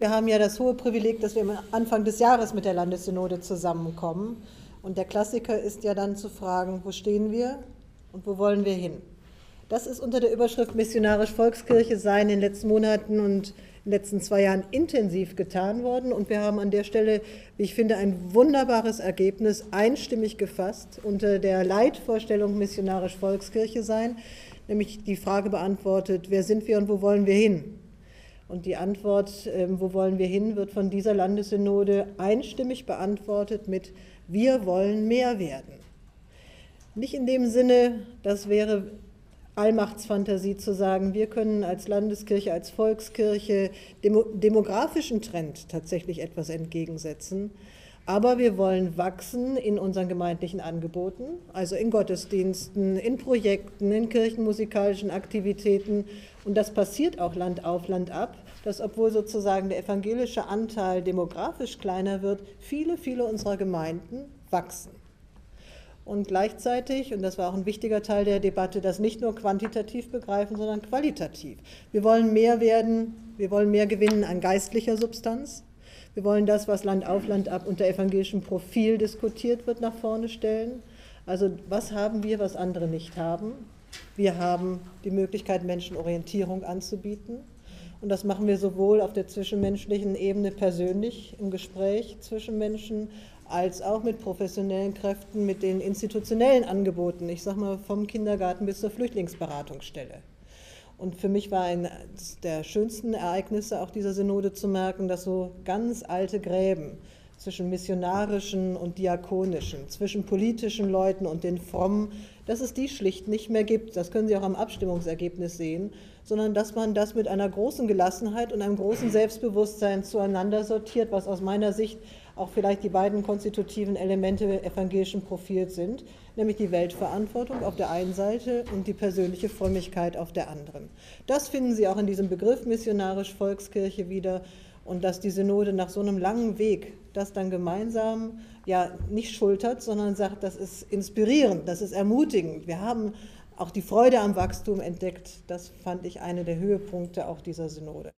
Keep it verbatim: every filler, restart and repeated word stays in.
Wir haben ja das hohe Privileg, dass wir am Anfang des Jahres mit der Landessynode zusammenkommen. Und der Klassiker ist ja dann zu fragen, wo stehen wir und wo wollen wir hin? Das ist unter der Überschrift Missionarisch Volkskirche sein in den letzten Monaten und in den letzten zwei Jahren intensiv getan worden. Und wir haben an der Stelle, wie ich finde, ein wunderbares Ergebnis einstimmig gefasst unter der Leitvorstellung Missionarisch Volkskirche sein, nämlich die Frage beantwortet, wer sind wir und wo wollen wir hin? Und die Antwort, wo wollen wir hin, wird von dieser Landessynode einstimmig beantwortet mit wir wollen mehr werden. Nicht in dem Sinne, das wäre Allmachtsfantasie zu sagen, wir können als Landeskirche, als Volkskirche dem demografischen Trend tatsächlich etwas entgegensetzen. Aber wir wollen wachsen in unseren gemeindlichen Angeboten, also in Gottesdiensten, in Projekten, in kirchenmusikalischen Aktivitäten. Und das passiert auch Land auf, Land ab, dass obwohl sozusagen der evangelische Anteil demografisch kleiner wird, viele, viele unserer Gemeinden wachsen. Und gleichzeitig, und das war auch ein wichtiger Teil der Debatte, das nicht nur quantitativ begreifen, sondern qualitativ. Wir wollen mehr werden, wir wollen mehr gewinnen an geistlicher Substanz. Wir wollen das, was Land auf, Land ab unter evangelischem Profil diskutiert wird, nach vorne stellen. Also was haben wir, was andere nicht haben? Wir haben die Möglichkeit, Menschen Orientierung anzubieten. Und das machen wir sowohl auf der zwischenmenschlichen Ebene persönlich im Gespräch zwischen Menschen, als auch mit professionellen Kräften, mit den institutionellen Angeboten, ich sage mal vom Kindergarten bis zur Flüchtlingsberatungsstelle. Und für mich war eines der schönsten Ereignisse auch dieser Synode zu merken, dass so ganz alte Gräben zwischen missionarischen und diakonischen, zwischen politischen Leuten und den Frommen, dass es die schlicht nicht mehr gibt. Das können Sie auch am Abstimmungsergebnis sehen, sondern dass man das mit einer großen Gelassenheit und einem großen Selbstbewusstsein zueinander sortiert, was aus meiner Sicht auch vielleicht die beiden konstitutiven Elemente evangelischen Profils sind, nämlich die Weltverantwortung auf der einen Seite und die persönliche Frömmigkeit auf der anderen. Das finden Sie auch in diesem Begriff missionarisch Volkskirche wieder und dass die Synode nach so einem langen Weg das dann gemeinsam ja nicht schultert, sondern sagt, das ist inspirierend, das ist ermutigend. Wir haben auch die Freude am Wachstum entdeckt. Das fand ich eine der Höhepunkte auch dieser Synode.